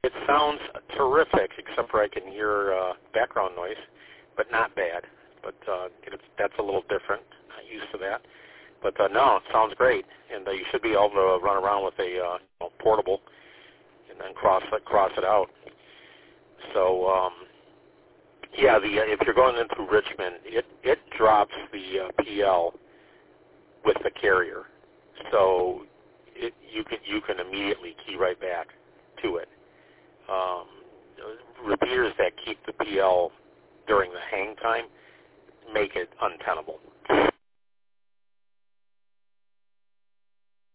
It sounds terrific, except for I can hear background noise, but not bad. But that's a little different. Not used to that. But no, it sounds great, and you should be able to run around with a portable and then cross it out. So yeah, if you're going in through Richmond, it drops the PL with the carrier, so you can immediately key right back to it. Repeaters that keep the PL during the hang time make it untenable.